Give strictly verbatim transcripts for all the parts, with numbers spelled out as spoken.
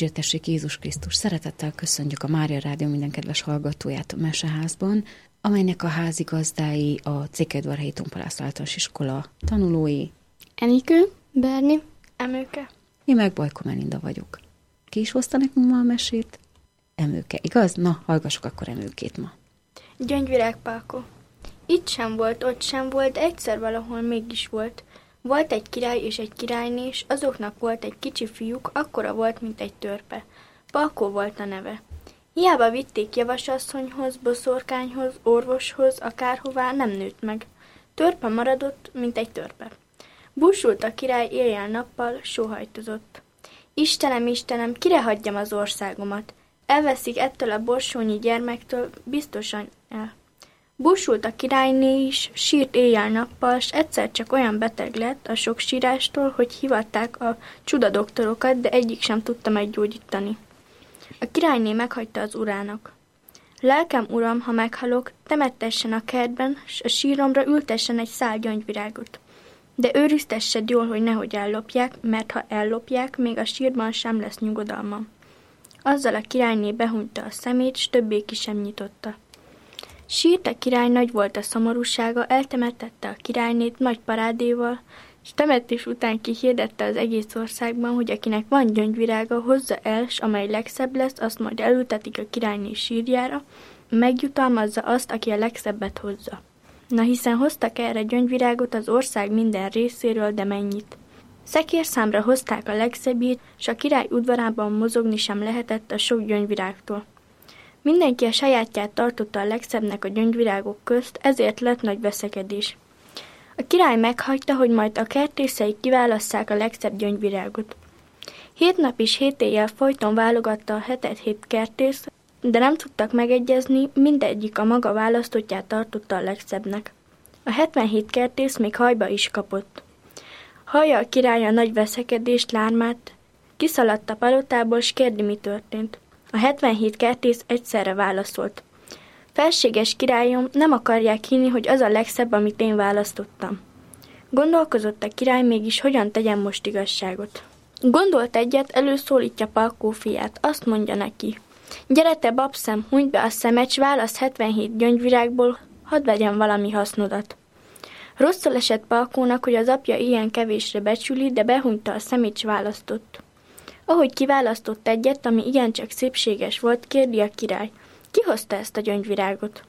Dicsértessék Jézus Krisztus! Szeretettel köszöntjük a Mária Rádió minden kedves hallgatóját a Meseházban, amelynek a házigazdái a Cékelyudvarhelyi Tompolászló Általános Iskola tanulói. Enikő, Berni, Emőke. Én meg Bajko Melinda vagyok. Ki is hozta nekünk ma a mesét? Emőke, igaz? Na, hallgassuk akkor Emőkét ma. Gyöngyvirág Pálko. Itt sem volt, ott sem volt, egyszer valahol mégis volt. Volt egy király és egy királyné, és azoknak volt egy kicsi fiúk, akkora volt, mint egy törpe. Pálko volt a neve. Hiába vitték javasasszonyhoz, boszorkányhoz, orvoshoz, akárhová, nem nőtt meg. Törpe maradott, mint egy törpe. Búsult a király éjjel-nappal, sóhajtozott. Istenem, Istenem, kire hagyjam az országomat? Elveszik ettől a borsónyi gyermektől, biztosan el. Búsult a királyné is, sírt éjjel-nappal, s egyszer csak olyan beteg lett a sok sírástól, hogy hívatták a csudadoktorokat, de egyik sem tudta meggyógyítani. A királyné meghagyta az urának. Lelkem, uram, ha meghalok, temettessen a kertben, s a síromra ültessen egy szál gyöngyvirágot. De őriztessed jól, hogy nehogy ellopják, mert ha ellopják, még a sírban sem lesz nyugodalmam. Azzal a királyné behunyta a szemét, s többé ki sem nyitotta. Sírt a király, nagy volt a szomorúsága, eltemetette a királynét nagy parádéval, és temetés után kihirdette az egész országban, hogy akinek van gyöngyvirága, hozza el, s amely legszebb lesz, azt majd elültetik a királyné sírjára, megjutalmazza azt, aki a legszebbet hozza. Na hiszen hoztak erre gyöngyvirágot az ország minden részéről, de mennyit. Szekérszámra hozták a legszebbét, s a király udvarában mozogni sem lehetett a sok gyöngyvirágtól. Mindenki a sajátját tartotta a legszebbnek a gyöngyvirágok közt, ezért lett nagy veszekedés. A király meghagyta, hogy majd a kertészei kiválasszák a legszebb gyöngyvirágot. Hét nap és hét éjjel folyton válogatta a hetet hét kertész, de nem tudtak megegyezni, mindegyik a maga választottját tartotta a legszebbnek. A hetvenhét kertész még hajba is kapott. Hallja a király a nagy veszekedést, lármát, kiszaladt a palotából, s kérdi, mi történt. A hetvenhét kertész egyszerre válaszolt. Felséges királyom, nem akarják hinni, hogy az a legszebb, amit én választottam. Gondolkozott a király, mégis hogyan tegyen most igazságot. Gondolt egyet, előszólítja Pálko fiát, azt mondja neki. Gyere te, babszem, hunyd be a szemed, s válasz hetvenhét gyöngyvirágból, hadd vegyen valami hasznodat. Rosszul esett Pálkónak, hogy az apja ilyen kevésre becsüli, de behunyta a szemét, s választott. Ahogy kiválasztott egyet, ami igencsak szépséges volt, kérdi a király. Ki hozta ezt a gyöngyvirágot?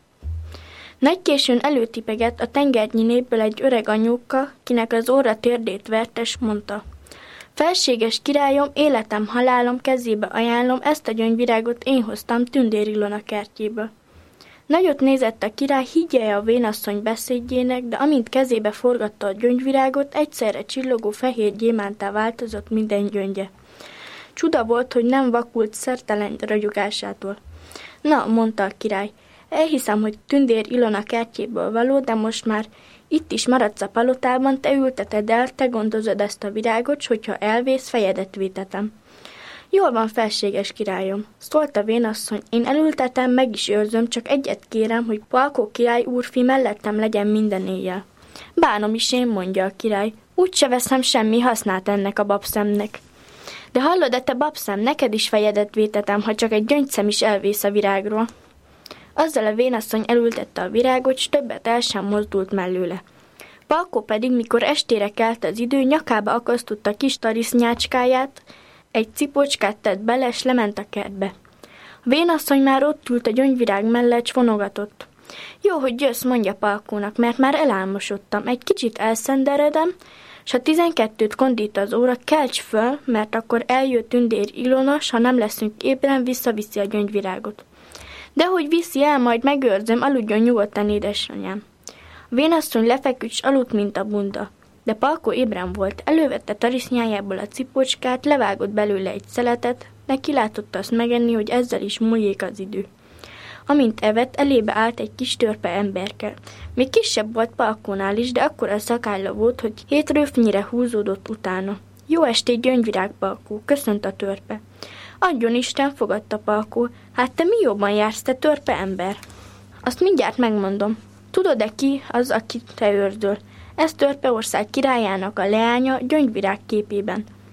Nagy későn előtipegett a tengernyi népből egy öreg anyóka, kinek az orra térdét verte, s mondta. Felséges királyom, életem, halálom kezébe ajánlom, ezt a gyöngyvirágot én hoztam Tündér Ilona kertjéből. Nagyot nézett a király, higgye a vénasszony beszédjének, de amint kezébe forgatta a gyöngyvirágot, egyszerre csillogó fehér gyémántá változott minden gyöngye. Csuda volt, hogy nem vakult szertelen ragyogásától. Na, mondta a király, elhiszem, hogy Tündér Ilona kertjéből való, de most már itt is maradsz a palotában, te ülteted el, te gondozod ezt a virágot, s hogyha elvész, fejedet vétetem. Jól van, felséges királyom, szólt a vénasszony, én elültetem, meg is őrzöm, csak egyet kérem, hogy Pálko király úrfi mellettem legyen minden éjjel. Bánom is én, mondja a király, úgy se veszem semmi hasznát ennek a babszemnek. De hallod-e, te babszem, neked is fejedet vétetem, ha csak egy gyöngyszem is elvész a virágról. Azzal a vénasszony elültette a virágot, s többet el sem mozdult mellőle. Pálko pedig, mikor estére kelt az idő, nyakába akasztotta kis tarisznyácskáját, egy cipócskát tett bele, s lement a kertbe. A vénasszony már ott ült a gyöngyvirág mellett, s vonogatott. Jó, hogy jössz, mondja Pálkónak, mert már elálmosodtam, egy kicsit elszenderedem, s ha tizenkettőt kondít az óra, kelts föl, mert akkor eljött Tündér Ilona, s ha nem leszünk ébren, visszaviszi a gyöngyvirágot. De hogy viszi el, majd megőrzöm, aludjon nyugodtan, édesanyám. A vénasszony lefeküdt, s aludt, mint a bunda. De Pálko ébren volt, elővette tarisznyájából a cipócskát, levágott belőle egy szeletet, de kilátotta azt megenni, hogy ezzel is múljék az idő. Amint evett, elébe állt egy kis törpe emberke. Még kisebb volt Pálkónál is, de akkora szakálla volt, hogy hét röfnyire húzódott utána. Jó estét, gyöngyvirág, Pálkó, köszönt a törpe. Adjon Isten, fogadta Pálkó. Hát te mi jobban jársz, te törpe ember? Azt mindjárt megmondom. Tudod-e ki az, akit te őrdöl? Ez Törpeország királyának a leánya Gyöngyvirág képében.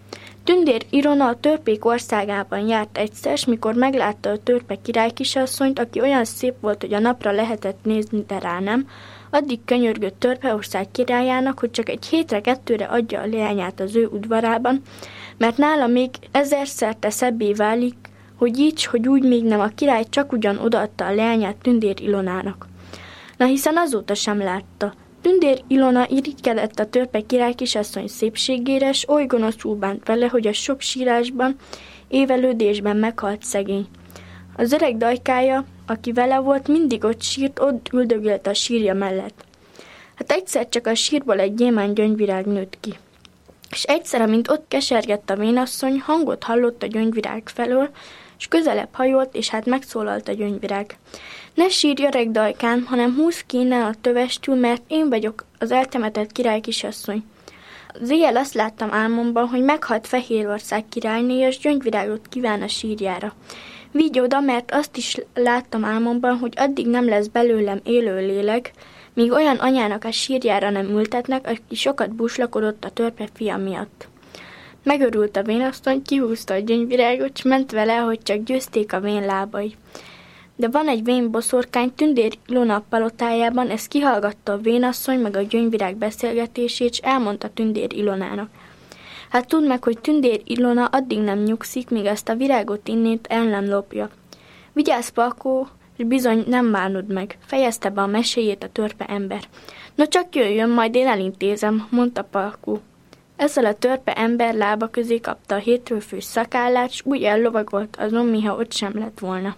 Tündér Ilona a törpék országában járt egyszer, s mikor meglátta a törpe király kisasszonyt, aki olyan szép volt, hogy a napra lehetett nézni, de rá nem, addig könyörgött Törpeország királyának, hogy csak egy hétre kettőre adja a leányát az ő udvarában, mert nála még ezerszerte szebbé válik, hogy így, hogy úgy még nem a király csak ugyan odaadta a leányát Tündér Ilonának. Na hiszen azóta sem látta. Tündér Ilona irigykedett a törpe király kisasszony szépségére, s oly gonoszul bánt vele, hogy a sok sírásban, évelődésben meghalt szegény. Az öreg dajkája, aki vele volt, mindig ott sírt, ott üldögélt a sírja mellett. Hát egyszer csak a sírból egy gyémánt gyöngyvirág nőtt ki. És egyszer, amint ott kesergett a vénasszony, hangot hallott a gyöngyvirág felől, és közelebb hajolt, és hát megszólalt a gyöngyvirág. Ne sírj, öreg dajkám, hanem húzz ki innen a tövestül, mert én vagyok az eltemetett király kisasszony. Az éjjel azt láttam álmomban, hogy meghalt Fehérország királyné, és gyöngyvirágot kíván a sírjára. Vigy oda, mert azt is láttam álmomban, hogy addig nem lesz belőlem élő lélek, míg olyan anyának a sírjára nem ültetnek, aki sokat búslakodott a törpe fia miatt. Megörült a vénasszony, kihúzta a gyöngyvirágot, s ment vele, hogy csak győzték a vén lábai. De van egy vén boszorkány Tündér Ilona palotájában, ez kihallgatta a vénasszony meg a gyöngyvirág beszélgetését, s elmondta Tündér Ilonának. Hát tudd meg, hogy Tündér Ilona addig nem nyugszik, míg ezt a virágot innét el nem lopja. Vigyázz, Palkó, és bizony nem bánod meg, fejezte be a meséjét a törpe ember. No csak jöjjön, majd én elintézem, mondta Palkó. Ezzel a törpe ember lába közé kapta a hétről fős szakállát, s úgy ellovagolt azon, mintha ott sem lett volna.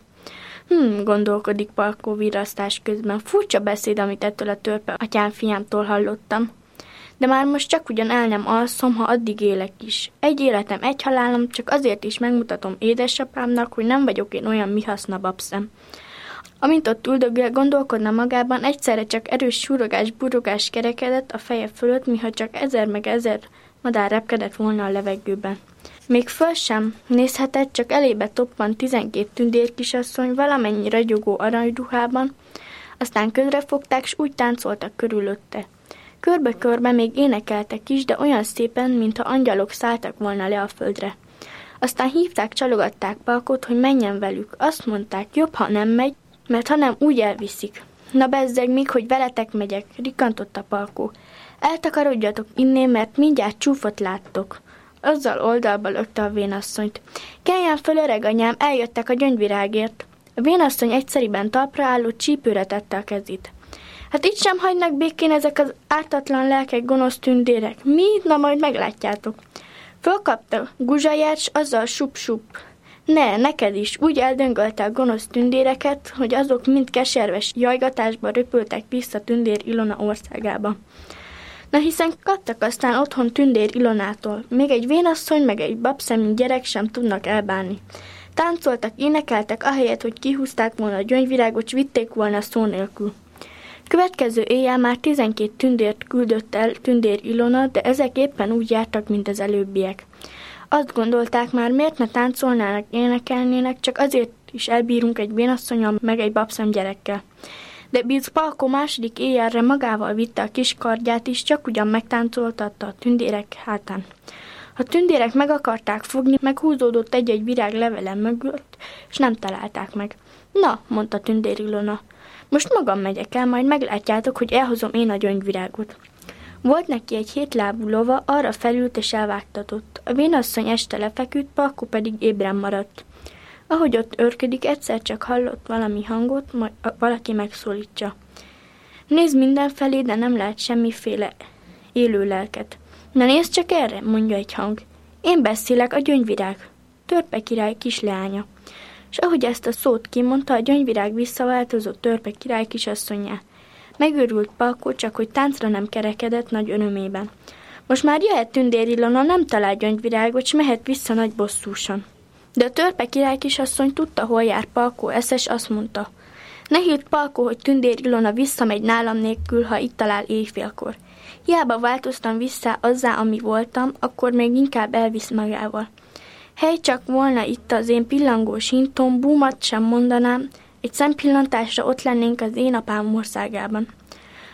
Hm, gondolkodik Palkó virrasztás közben. Furcsa beszéd, amit ettől a törpe atyám fiámtól hallottam. De már most csak ugyan el nem alszom, ha addig élek is. Egy életem, egy halálom, csak azért is megmutatom édesapámnak, hogy nem vagyok én olyan mihaszna babszem. Amint ott üldögél, gondolkodna magában, egyszerre csak erős súrogás, burogás kerekedett a feje fölött, miha csak ezer meg ezer madár repkedett volna a levegőben. Még föl sem nézhetett, csak elébe toppant tizenkét tündér kisasszony valamennyi ragyogó aranyruhában, aztán közrefogták, s úgy táncoltak körülötte. Körbe-körbe még énekeltek is, de olyan szépen, mintha angyalok szálltak volna le a földre. Aztán hívták, csalogatták Palkót, hogy menjen velük. Azt mondták, jobb, ha nem megy, mert ha nem, úgy elviszik. Na bezzeg még, hogy veletek megyek, rikantotta Palkó. Eltakarodjatok innén, mert mindjárt csúfot láttok. Azzal oldalba lökte a vénasszonyt. Keljen föl, öreg anyám, eljöttek a gyöngyvirágért. A vénasszony egyszeriben talpra álló csípőre tette a kezét. Hát itt sem hagynak békén ezek az ártatlan lelkek, gonosz tündérek. Mi? Na majd meglátjátok. Fölkapta guzsaját, s azzal sup-sup. Ne, neked is, úgy eldöngölte a gonosz tündéreket, hogy azok mind keserves jajgatásba röpöltek vissza Tündér Ilona országába. Na hiszen kaptak aztán otthon Tündér Ilonától. Még egy vénasszony, meg egy babszemű gyerek sem tudnak elbánni. Táncoltak, énekeltek, ahelyett, hogy kihúzták volna a gyöngyvirágot, s vitték volna szó nélkül. Következő éjjel már tizenkét tündért küldött el Tündér Ilona, de ezek éppen úgy jártak, mint az előbbiek. Azt gondolták már, miért ne táncolnának, énekelnének, csak azért is elbírunk egy vénasszonnyal, meg egy babszem gyerekkel. De Biz Palkó második éjjelre magával vitte a kis kardját is, csak ugyan megtáncoltatta a tündérek hátán. A tündérek meg akarták fogni, meghúzódott egy-egy virág levele mögött, és nem találták meg. Na, mondta Tündér Ilona, most magam megyek el, majd meglátjátok, hogy elhozom én a gyöngyvirágot. Volt neki egy hétlábú lova, arra felült és elvágtatott. A vénasszony este lefeküdt, Palkó pedig ébren maradt. Ahogy ott őrködik, egyszer csak hallott valami hangot, majd valaki megszólítja. Nézd mindenfelé, de nem lát semmiféle élő lelket. Na nézd csak erre, mondja egy hang. Én beszélek, a gyöngyvirág, Törpe király kisleánya. És ahogy ezt a szót kimondta, a gyöngyvirág visszaváltozott Törpe király kisasszonyá. Megőrült Palkó, csak hogy táncra nem kerekedett nagy örömében. Most már jöhet Tündér Ilona, nem talál gyöngyvirágot, s mehet vissza nagy bosszúsan. De a Törpe király kisasszony tudta, hol jár Palkó, eszes azt mondta. Ne hidd, Palkó, hogy Tündér Ilona visszamegy nálam nélkül, ha itt talál éjfélkor. Hiába változtam vissza azzá, ami voltam, akkor még inkább elvisz magával. Hely csak volna itt az én pillangós hintom, búmat sem mondanám, egy szempillantásra ott lennénk az én apám országában.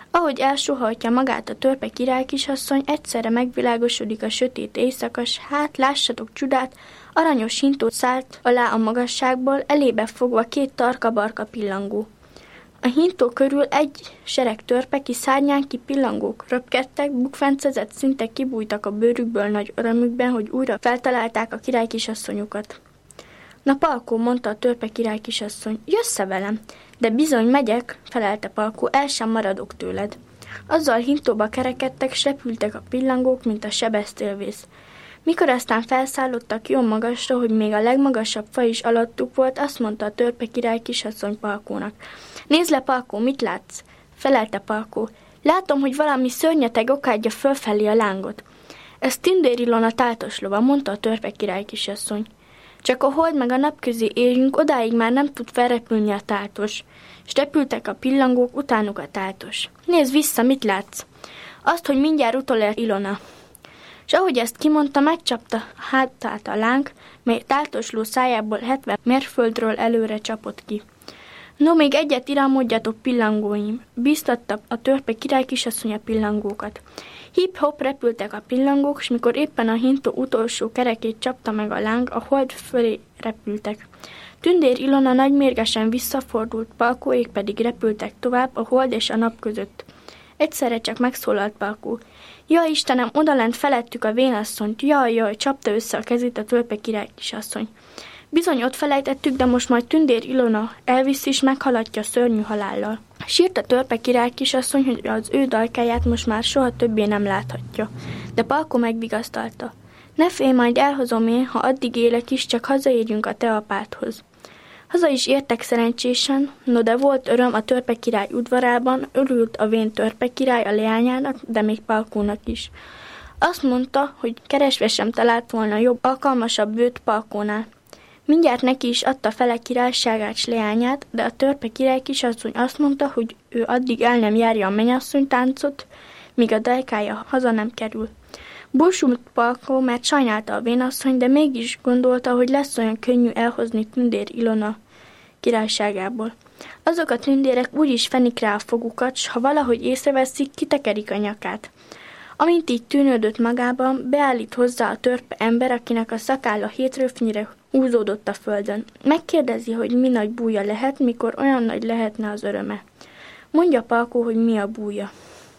Ahogy elsuhajtja magát a törpe királykisasszony, egyszerre megvilágosodik a sötét éjszaka, s hát lássatok csodát, aranyos hintó szállt alá a magasságból, elébe fogva két tarka-barka pillangó. A hintó körül egy sereg törpe, ki szárnyán ki pillangók röpkedtek, bukfencezett, szinte kibújtak a bőrükből nagy örömükben, hogy újra feltalálták a királykisasszonyukat. Na, Palkó, mondta a törpe királykisasszony, jössz-e velem? De bizony megyek, felelte Palkó, el sem maradok tőled. Azzal hintóba kerekedtek, s repültek a pillangók, mint a sebesztélvész. Mikor aztán felszállottak jó magasra, hogy még a legmagasabb fa is alattuk volt, azt mondta a törpe király kisasszony Palkónak. Nézd le, Palkó, mit látsz? Felelte Palkó. Látom, hogy valami szörnyeteg okádja fölfelé a lángot. Ez Tündér Ilona táltos lova, mondta a törpe király kisasszony. Csak a hold meg a nap közé érjünk, odáig már nem tud felrepülni a táltos. S repültek a pillangók, utánuk a táltos. Nézd vissza, mit látsz? Azt, hogy mindjárt utolér Ilona. És ahogy ezt kimondta, megcsapta hátát a láng, mely táltosló szájából hetven mérföldről előre csapott ki. No, még egyet iramodjatok, pillangóim, bíztatta a törpe király kisasszony a pillangókat. Hip-hop repültek a pillangók, s mikor éppen a hintó utolsó kerekét csapta meg a láng, a hold fölé repültek. Tündér Ilona nagymérgesen visszafordult, Palkóék pedig repültek tovább a hold és a nap között. Egyszerre csak megszólalt Palkó. Jaj, Istenem, odalent felettük a vénasszonyt, jaj, jaj, csapta össze a kezét a törpe király kisasszony. Bizony ott felejtettük, de most majd Tündér Ilona elvisz is meghaladja szörnyű halállal. Sírt a törpe király kisasszony, hogy az ő dajkáját most már soha többé nem láthatja. De Palkó megvigasztalta. Ne félj, majd elhozom én, ha addig élek is, csak hazaérjünk a te apádhoz. Haza is értek szerencsésen, no de volt öröm a törpe király udvarában, örült a vén törpe király a leányának, de még Palkónak is. Azt mondta, hogy keresve sem talált volna jobb, alkalmasabb bőt Palkónál. Mindjárt neki is adta fele királyságát s leányát, de a törpe király kisasszony azt mondta, hogy ő addig el nem járja a mennyasszony táncot, míg a dajkája haza nem kerül. Búsult Palkó, mert sajnálta a vénasszony, de mégis gondolta, hogy lesz olyan könnyű elhozni Tündér Ilona királyságából. Azok a tündérek úgyis fenik rá a fogukat, s ha valahogy észreveszik, kitekerik a nyakát. Amint így tűnődött magában, beállít hozzá a törpe ember, akinek a szakálla hétröfnyire húzódott a földön. Megkérdezi, hogy mi nagy búja lehet, mikor olyan nagy lehetne az öröme. Mondja Palkó, hogy mi a búja.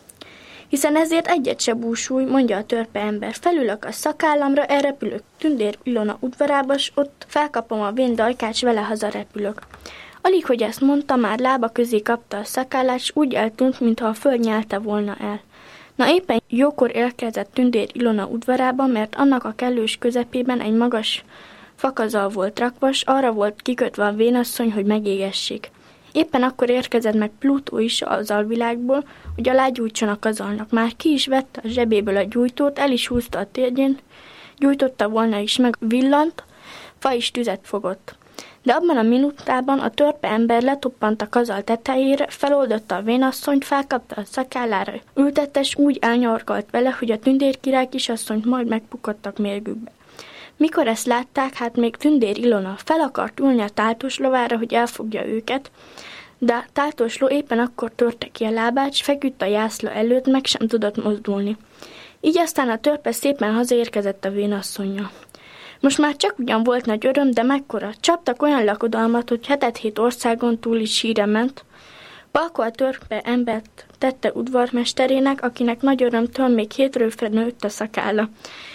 Hiszen ezért egyet se búsulj, mondja a törpe ember. Felülök a szakállamra, elrepülök Tündér Ilona udvarába, s ott felkapom a vén dajkát, s vele hazarepülök. Alig, hogy ezt mondta, már lába közé kapta a szakállát, s úgy eltűnt, mintha a föld nyelte volna el. Na éppen jókor érkezett Tündér Ilona udvarába, mert annak a kellős közepében egy magas fakazal volt rakva, s arra volt kikötve a vénasszony, hogy megégessék. Éppen akkor érkezett meg Plutó is az alvilágból, hogy alágyújtson a kazalnak. Már ki is vette a zsebéből a gyújtót, el is húzta a térgyén, gyújtotta volna is meg, villant, fa is tüzet fogott. De abban a minutában a törpe ember letoppant a kazal tetejére, feloldotta a vénasszonyt, felkapta a szakállára, ültette, s úgy elnyargalt vele, hogy a tündér király kisasszonyt majd megpukadtak mérgükbe. Mikor ezt látták, hát még Tündér Ilona fel akart ülni a táltos lovára, hogy elfogja őket, de a táltos ló éppen akkor törte ki a lábát, s feküdt a jászla előtt, meg sem tudott mozdulni. Így aztán a törpe szépen hazaérkezett a vénasszonnyal. Most már csak ugyan volt nagy öröm, de mekkora. Csaptak olyan lakodalmat, hogy hetet-hét országon túl is híre ment. Palkó a törpe embert tette udvarmesterének, akinek nagy örömtől még hétrőfre nőtt a szakálla.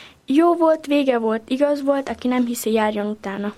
Jó volt, vége volt, igaz volt, aki nem hiszi, járjon utána.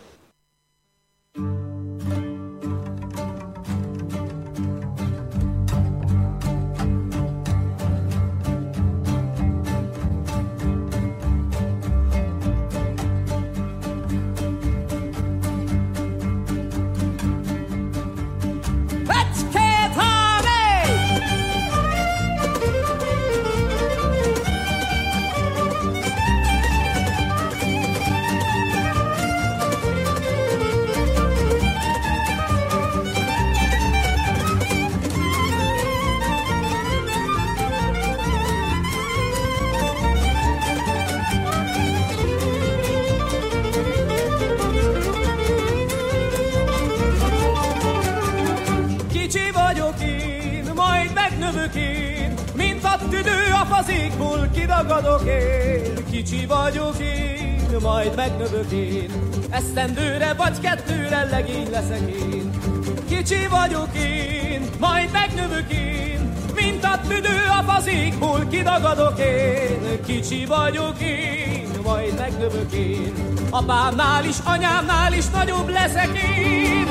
megnövök én, mint a tüdő a fazékból kidagadok én. Kicsi vagyok én, majd megnövök én, esztendőre vagy kettőre legény leszek én. Kicsi vagyok én, majd megnövök én, mint a tüdő a fazékból kidagadok én. Kicsi vagyok én, majd megnövök én, apámnál is, anyámnál is nagyobb leszek én.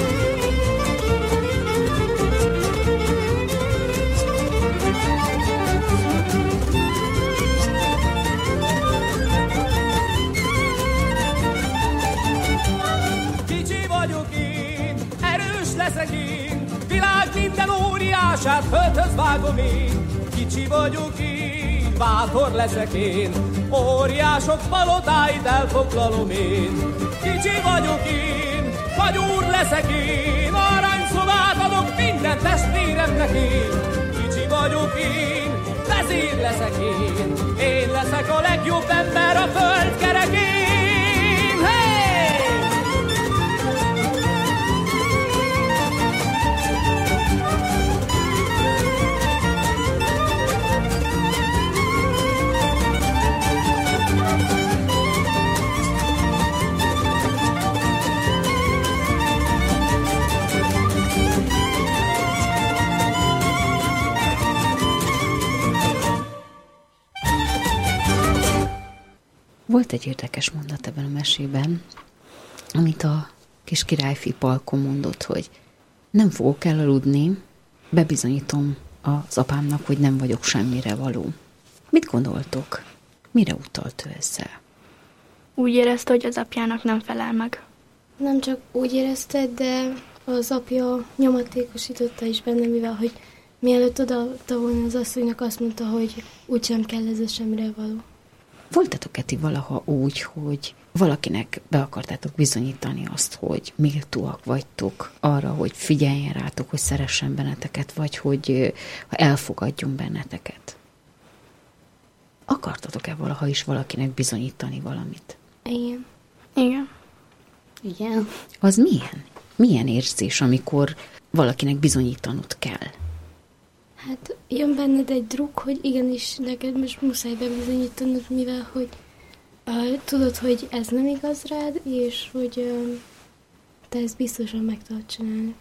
Kicsi vagyok én, erős leszek én, világ minden óriását földhöz vágom én. Kicsi vagyok én, bátor leszek én, óriások palotáit elfoglalom én. Kicsi vagyok én, vagy úr leszek én, aranyszobát adok minden testvéremnek én. Kicsi vagyok én, vezér leszek én, én leszek a legjobb ember a föld kerekén. Hey! Volt egy érdekes mondat ebben a mesében, amit a kis királyfi Palko mondott, hogy nem fogok elaludni, bebizonyítom az apámnak, hogy nem vagyok semmire való. Mit gondoltok? Mire utalt ő ezzel? Úgy érezte, hogy az apjának nem felel meg. Nem csak úgy érezte, de az apja nyomatékosította is benne, mivel hogy mielőtt odaadta volna az asszonynak, azt mondta, hogy úgysem kell ez a semmire való. Voltatok-e ti valaha úgy, hogy valakinek be akartátok bizonyítani azt, hogy méltóak vagytok arra, hogy figyeljen rátok, hogy szeressen benneteket, vagy hogy elfogadjon benneteket? Akartatok-e valaha is valakinek bizonyítani valamit? Igen. Igen. Igen. Az milyen? Milyen érzés, amikor valakinek bizonyítanod kell? Hát jön benned egy druk, hogy igenis neked most muszáj bebizonyítanod, mivel hogy uh, tudod, hogy ez nem igaz rád, és hogy uh, te ezt biztosan meg tudod csinálni.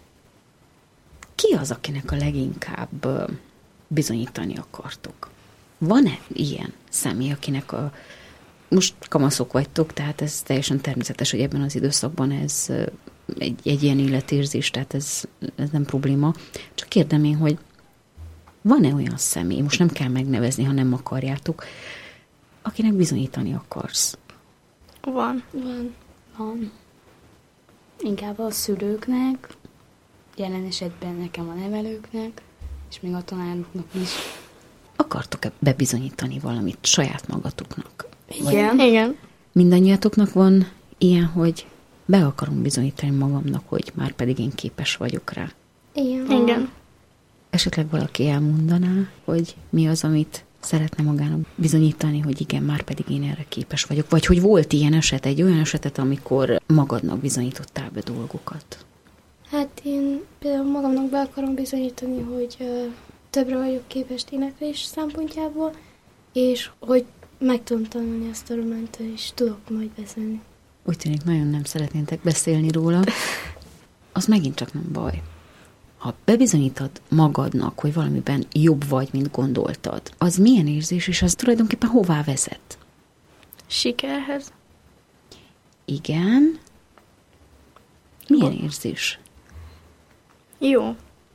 Ki az, akinek a leginkább uh, bizonyítani akartok? Van-e ilyen személy, akinek a... Most kamaszok vagytok, tehát ez teljesen természetes, hogy ebben az időszakban ez uh, egy, egy ilyen életérzés, tehát ez, ez nem probléma. Csak kérdem én, hogy van-e olyan személy, most nem kell megnevezni, ha nem akarjátok, akinek bizonyítani akarsz? Van. Van. Van. Inkább a szülőknek, jelen esetben nekem a nevelőknek, és még a tanároknak is. Akartok-e bebizonyítani valamit saját magatoknak? Igen. Igen. Mindannyiatoknak van ilyen, hogy be akarom bizonyítani magamnak, hogy már pedig én képes vagyok rá. Igen. Igen. Esetleg valaki elmondaná, hogy mi az, amit szeretne magának bizonyítani, hogy igen, már pedig én erre képes vagyok. Vagy hogy volt ilyen eset, egy olyan esetet, amikor magadnak bizonyítottál be dolgokat? Hát én például magamnak be akarom bizonyítani, hogy uh, többre vagyok képes éneklés szempontjából, és hogy meg tudom tanulni ezt a románt, és tudok majd beszélni. Úgy tűnik, nagyon nem szeretnétek beszélni róla. Az megint csak nem baj. Ha bebizonyítod magadnak, hogy valamiben jobb vagy, mint gondoltad, az milyen érzés, és az tulajdonképpen hová vezet? Sikerhez. Igen. Milyen érzés? Jó.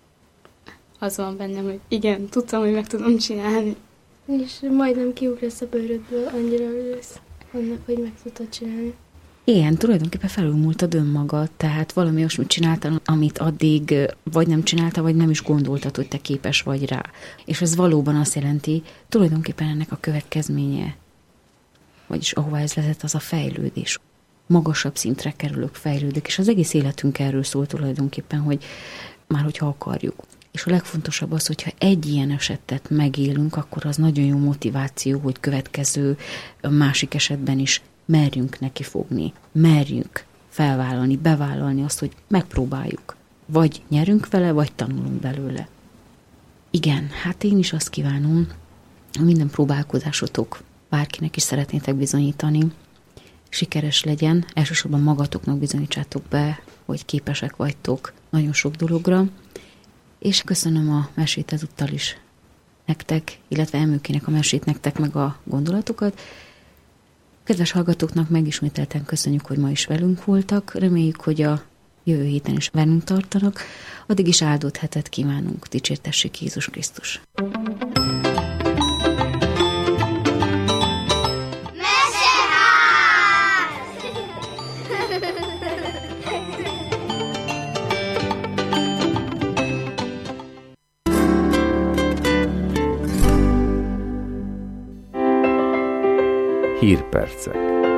Az van bennem, hogy igen, tudtam, hogy meg tudom csinálni. És majdnem kiugrasz a bőrödből, annyira örülsz annak, hogy meg tudtad csinálni. Igen, tulajdonképpen felülmúltad önmagad, tehát valami olyasmit csináltál, amit addig vagy nem csináltál, vagy nem is gondoltad, hogy te képes vagy rá. És ez valóban azt jelenti, tulajdonképpen ennek a következménye, vagyis ahová ez vezet, az a fejlődés. Magasabb szintre kerülök, fejlődök, és az egész életünk erről szól tulajdonképpen, hogy már hogyha akarjuk. És a legfontosabb az, hogyha egy ilyen esetet megélünk, akkor az nagyon jó motiváció, hogy következő másik esetben is merjünk neki fogni, merjünk felvállalni, bevállalni azt, hogy megpróbáljuk. Vagy nyerünk vele, vagy tanulunk belőle. Igen, hát én is azt kívánom, hogy minden próbálkozásotok, bárkinek is szeretnétek bizonyítani, sikeres legyen, elsősorban magatoknak bizonyítsátok be, hogy képesek vagytok nagyon sok dologra, és köszönöm a mesét ezúttal is nektek, illetve Emőkének a mesét nektek, meg a gondolatokat. Kedves hallgatóknak megismételten köszönjük, hogy ma is velünk voltak, reméljük, hogy a jövő héten is velünk tartanak, addig is áldott hetet kívánunk, dicsértessék Jézus Krisztus! Hírpercek.